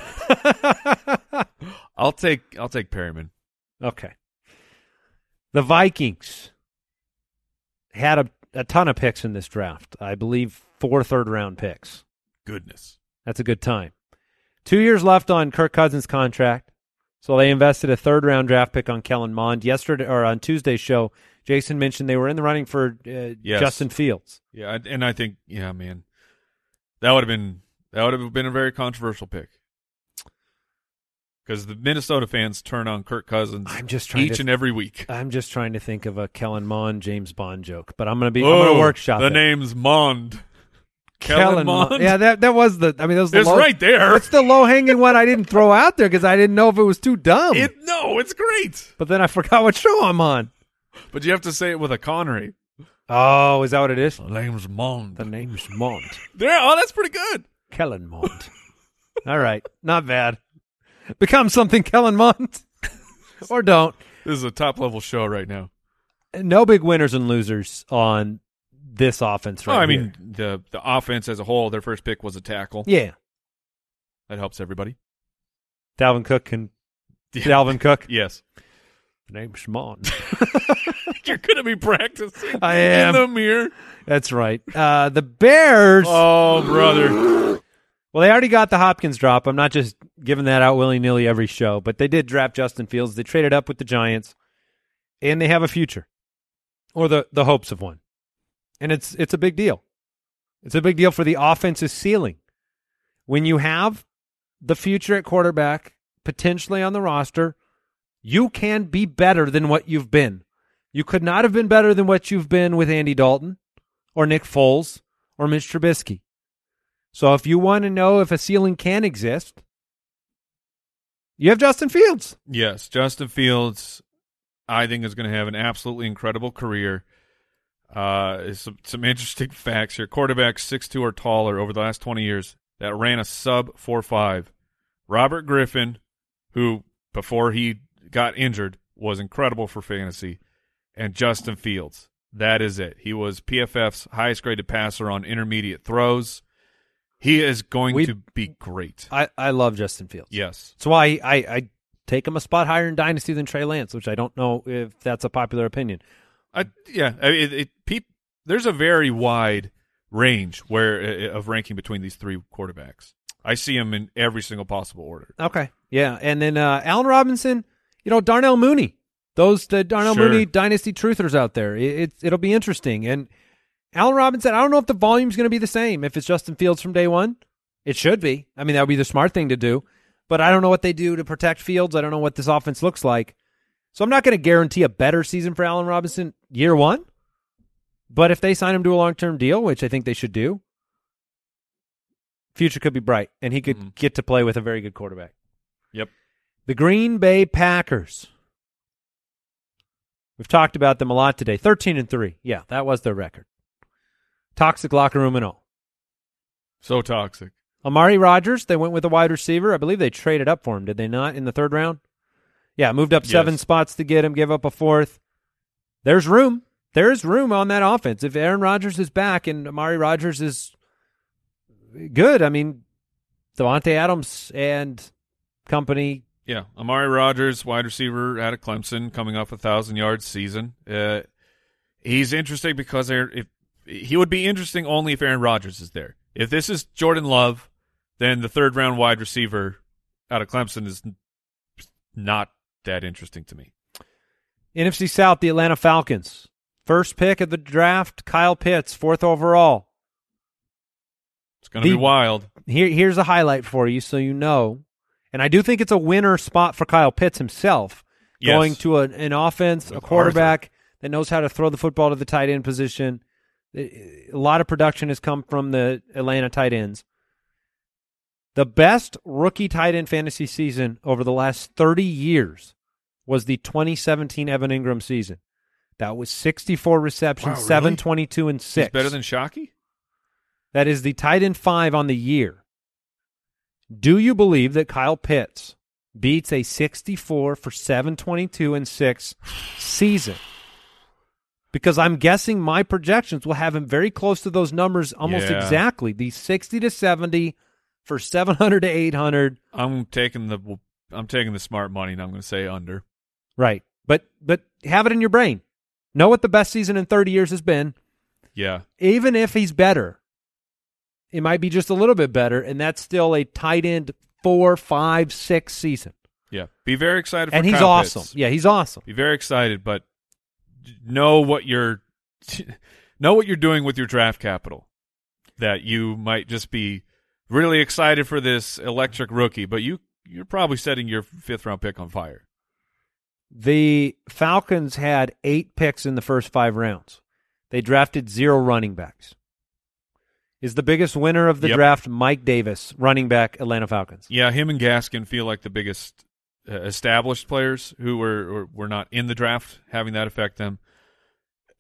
I'll take Perryman. Okay. The Vikings had a ton of picks in this draft. I believe 4 third-round picks. Goodness. That's a good time. 2 years left on Kirk Cousins' contract, so they invested a third-round draft pick on Kellen Mond. Yesterday, or on Tuesday's show, Jason mentioned they were in the running for yes. Justin Fields. Yeah, and I think, man, that would have been a very controversial pick. Because the Minnesota fans turn on Kirk Cousins and every week. I'm just trying to think of a Kellen Mond, James Bond joke, but I'm going to workshop the it. name's Mond. Kellen Mond. Yeah, that was the. I mean, that was the it's right there. It's the low hanging one I didn't throw out there because I didn't know if it was too dumb. No, it's great. But then I forgot what show I'm on. But you have to say it with a Connery. Oh, is that what it is? The name's Mond. The name's Mont. That's pretty good. Kellen Mont. All right. Not bad. Become something, Kellen Mont. Or don't. This is a top-level show right now. No big winners and losers on this offense right I here. mean, the offense as a whole, their first pick was a tackle. Yeah. That helps everybody. Dalvin Cook and Dalvin Cook. Yes. The name's Mont. You're going to be practicing I am. in the mirror. That's right. The Bears. Oh, brother. Well, they already got the Hopkins drop. I'm not just giving that out willy-nilly every show, but they did draft Justin Fields. They traded up with the Giants, and they have a future, or the hopes of one. And it's a big deal. It's a big deal for the offense's ceiling. When you have the future at quarterback potentially on the roster, you can be better than what you've been. You could not have been better than what you've been with Andy Dalton or Nick Foles or Mitch Trubisky. So if you want to know if a ceiling can exist, you have Justin Fields. Yes, Justin Fields, I think, is going to have an absolutely incredible career. Some interesting facts here. Quarterbacks 6'2" or taller over the last 20 years that ran a sub 4.5. Robert Griffin, who before he got injured was incredible for fantasy, and Justin Fields. That is it. He was PFF's highest graded passer on intermediate throws. He is going to be great. I love Justin Fields. Yes. That's why I take him a spot higher in Dynasty than Trey Lance, which I don't know if that's a popular opinion. There's a very wide range of ranking between these three quarterbacks. I see him in every single possible order. Okay. Yeah. And then Allen Robinson, Darnell Mooney. The Darnell Mooney Dynasty truthers out there. It'll be interesting. And Allen Robinson, I don't know if the volume's going to be the same if it's Justin Fields from day one. It should be. I mean, that would be the smart thing to do. But I don't know what they do to protect Fields. I don't know what this offense looks like. So I'm not going to guarantee a better season for Allen Robinson year one. But if they sign him to a long-term deal, which I think they should do, future could be bright, and he could get to play with a very good quarterback. Yep. The Green Bay Packers. We've talked about them a lot today. 13-3. Yeah, that was their record. Toxic locker room and all. So toxic. Amari Rodgers, they went with a wide receiver. I believe they traded up for him, did they not, in the third round? Yeah, moved up 7 spots to get him, give up a 4th. There's room. There's room on that offense. If Aaron Rodgers is back and Amari Rodgers is good, I mean, Devontae Adams and company. Yeah, Amari Rodgers, wide receiver out of Clemson, coming off a 1,000-yard season. He's interesting because he would be interesting only if Aaron Rodgers is there. If this is Jordan Love, then the third-round wide receiver out of Clemson is not that interesting to me. NFC South, the Atlanta Falcons. First pick of the draft, Kyle Pitts, 4th overall. It's going to be wild. Here's a highlight for you so you know. And I do think it's a winner spot for Kyle Pitts himself. Yes. Going to an offense, a quarterback that knows how to throw the football to the tight end position. A lot of production has come from the Atlanta tight ends. The best rookie tight end fantasy season over the last 30 years was the 2017 Evan Ingram season. That was 64 receptions, 722 and 6. He's better than Shockey? That is the tight end 5 on the year. Do you believe that Kyle Pitts beats a 64 for 722 and 6 season? Because I'm guessing my projections will have him very close to those numbers almost exactly. The 60 to 70 for 700 to 800. I'm taking the smart money, and I'm going to say under. Right. But have it in your brain. Know what the best season in 30 years has been. Yeah. Even if he's better, it might be just a little bit better, and that's still a tight end 4, 5, 6 season. Yeah. Be very excited for And he's Kyle awesome. Pitts. Yeah, he's awesome. Be very excited, but know what you're doing with your draft capital. That you might just be really excited for this electric rookie, but you're probably setting your 5th-round pick on fire. The Falcons had 8 picks in the first 5 rounds. They drafted 0 running backs. Is the biggest winner of the draft Mike Davis, running back, Atlanta Falcons? Yeah, him and Gaskin feel like the biggest established players who were not in the draft, having that affect them.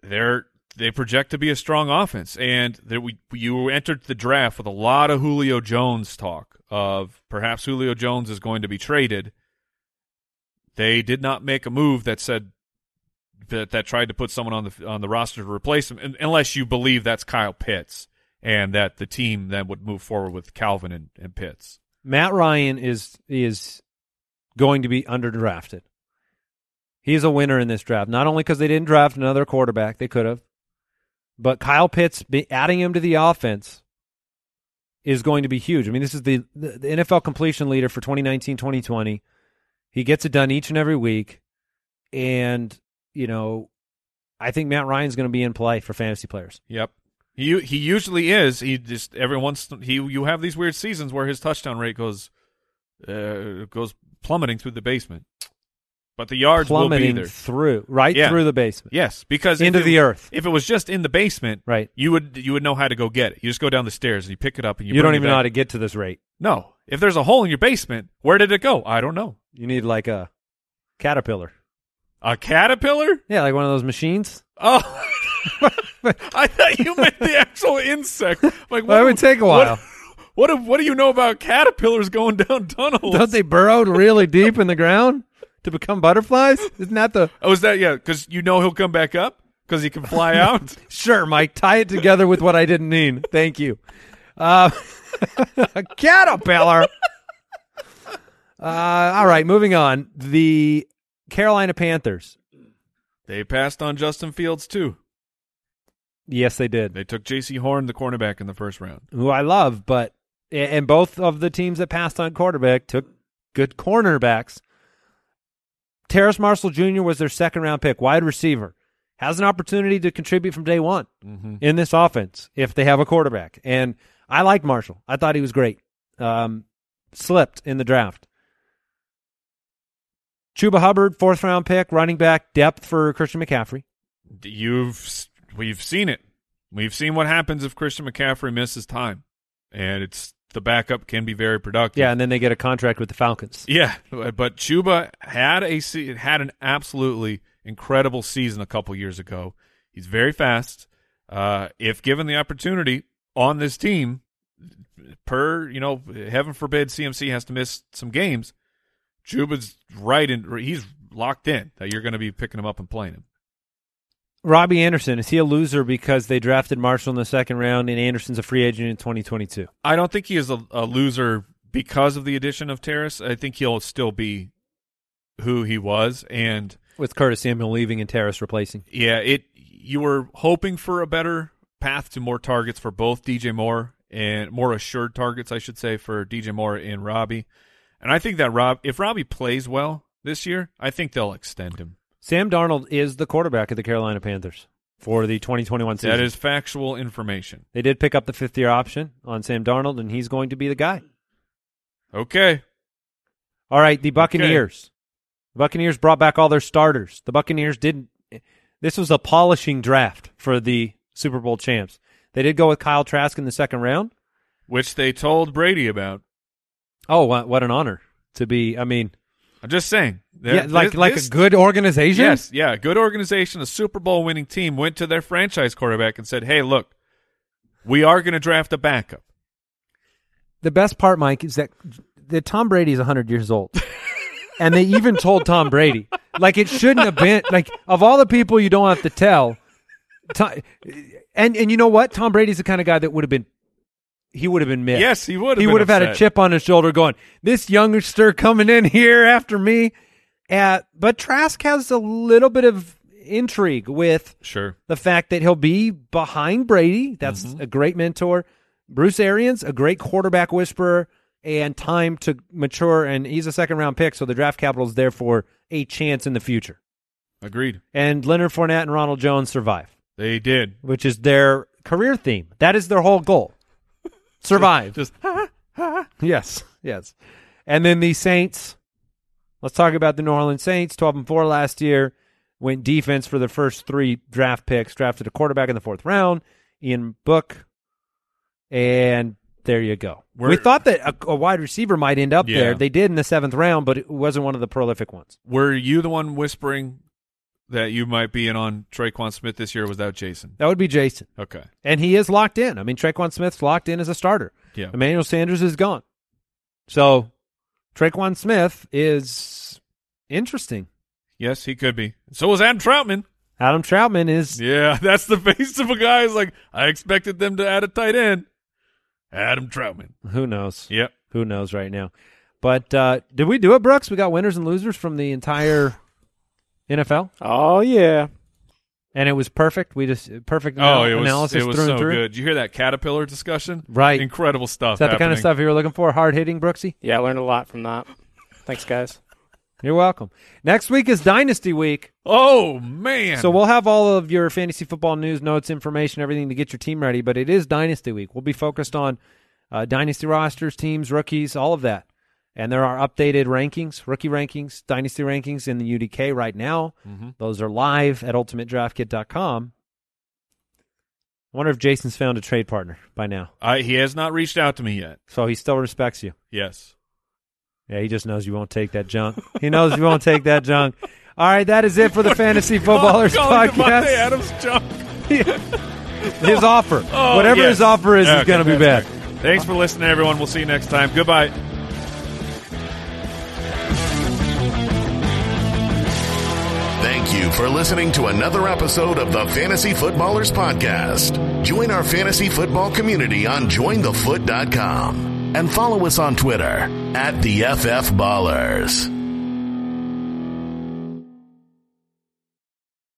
they project to be a strong offense, and you entered the draft with a lot of Julio Jones talk of perhaps Julio Jones is going to be traded. They did not make a move that said that tried to put someone on the roster to replace him, unless you believe that's Kyle Pitts and that the team then would move forward with Calvin and Pitts. Matt Ryan is going to be underdrafted. He's a winner in this draft, not only because they didn't draft another quarterback, they could have, but Kyle Pitts, adding him to the offense is going to be huge. I mean, this is the NFL completion leader for 2019-2020. He gets it done each and every week, and I think Matt Ryan's going to be in play for fantasy players. Yep. He usually is. He just you have these weird seasons where his touchdown rate goes plummeting through the basement. But the yards will be there. Through the basement. Yes, because into the earth. If it was just in the basement, right, you would know how to go get it. You just go down the stairs and you pick it up and you don't even know how to get to this rate. No. If there's a hole in your basement, where did it go? I don't know. You need like a caterpillar. A caterpillar? Yeah, like one of those machines. Oh, I thought you meant the actual insect. Like, it would take a while. What do you know about caterpillars going down tunnels? Don't they burrow really deep in the ground to become butterflies? Isn't that the? Oh, is that because he'll come back up because he can fly out? Sure, Mike. Tie it together with what I didn't mean. Thank you. A caterpillar. All right, moving on. The Carolina Panthers. They passed on Justin Fields too. Yes, they did. They took J.C. Horn, the cornerback, in the first round. Who I love, and both of the teams that passed on quarterback took good cornerbacks. Terrace Marshall Jr. was their second-round pick, wide receiver. Has an opportunity to contribute from day one in this offense if they have a quarterback. And I liked Marshall. I thought he was great. Slipped in the draft. Chuba Hubbard, fourth-round pick, running back, depth for Christian McCaffrey. We've seen it. We've seen what happens if Christian McCaffrey misses time, and the backup can be very productive. Yeah, and then they get a contract with the Falcons. Yeah, but Chuba had an absolutely incredible season a couple years ago. He's very fast. If given the opportunity on this team, heaven forbid CMC has to miss some games, Chuba's he's locked in that you're going to be picking him up and playing him. Robbie Anderson, is he a loser because they drafted Marshall in the second round and Anderson's a free agent in 2022? I don't think he is a loser because of the addition of Terrace. I think he'll still be who he was, and with Curtis Samuel leaving and Terrace replacing. Yeah, you were hoping for a better path to more targets for both DJ Moore and more assured targets, I should say, for DJ Moore and Robbie. And I think that if Robbie plays well this year, I think they'll extend him. Sam Darnold is the quarterback of the Carolina Panthers for the 2021 season. That is factual information. They did pick up the fifth-year option on Sam Darnold, and he's going to be the guy. Okay. All right, the Buccaneers. Okay. The Buccaneers brought back all their starters. The Buccaneers didn't. This was a polishing draft for the Super Bowl champs. They did go with Kyle Trask in the second round, which they told Brady about. Oh, what an honor to be. I mean, I'm just saying. Yeah, like a good organization? Yes, yeah, a good organization, a Super Bowl winning team went to their franchise quarterback and said, hey, look, we are going to draft a backup. The best part, Mike, is that Tom Brady is 100 years old. And they even told Tom Brady. Like, it shouldn't have been. Like, of all the people you don't have to tell. And you know what? Tom Brady's the kind of guy that would have been missed. Yes, he would have. He would have had a chip on his shoulder going, this youngster coming in here after me. But Trask has a little bit of intrigue with the fact that he'll be behind Brady. That's a great mentor. Bruce Arians, a great quarterback whisperer, and time to mature. And he's a second-round pick, so the draft capital is there for a chance in the future. Agreed. And Leonard Fournette and Ronald Jones survive. They did. Which is their career theme. That is their whole goal. Survive. Just Yes. And then the Saints. Let's talk about the New Orleans Saints. 12-4 last year. Went defense for the first three draft picks. Drafted a quarterback in the fourth round. Ian Book. And there you go. We thought that a wide receiver might end up there. They did in the seventh round, but it wasn't one of the prolific ones. Were you the one whispering that you might be in on Traquan Smith this year, or was that Jason? That would be Jason. Okay. And he is locked in. I mean, Traquan Smith's locked in as a starter. Yeah. Emmanuel Sanders is gone. So Traquan Smith is interesting. Yes, he could be. So is Adam Troutman. Adam Troutman is. Yeah, that's the face of a guy who's like, I expected them to add a tight end. Adam Troutman. Who knows? Yep. Who knows right now? But did we do it, Brooks? We got winners and losers from the entire NFL? Oh, yeah. And it was perfect. We just analysis it was through so and through. good. Did you hear that caterpillar discussion? Right. Incredible stuff. Is that the kind of stuff you were looking for? Hard hitting, Brooksy? Yeah, I learned a lot from that. Thanks, guys. You're welcome. Next week is Dynasty Week. Oh, man. So we'll have all of your fantasy football news, notes, information, everything to get your team ready, but it is Dynasty Week. We'll be focused on Dynasty rosters, teams, rookies, all of that. And there are updated rankings, rookie rankings, Dynasty rankings in the UDK right now. Mm-hmm. Those are live at ultimatedraftkit.com. I wonder if Jason's found a trade partner by now. He has not reached out to me yet. So he still respects you. Yes. Yeah, he just knows you won't take that junk. He knows you won't take that junk. All right, that is it for the Fantasy Footballers Podcast. Davante Adams junk. His offer. Whatever his offer is going to be bad. Thanks for listening, everyone. We'll see you next time. Goodbye. Thank you for listening to another episode of the Fantasy Footballers Podcast. Join our fantasy football community on jointhefoot.com and follow us on Twitter @TheFFBallers.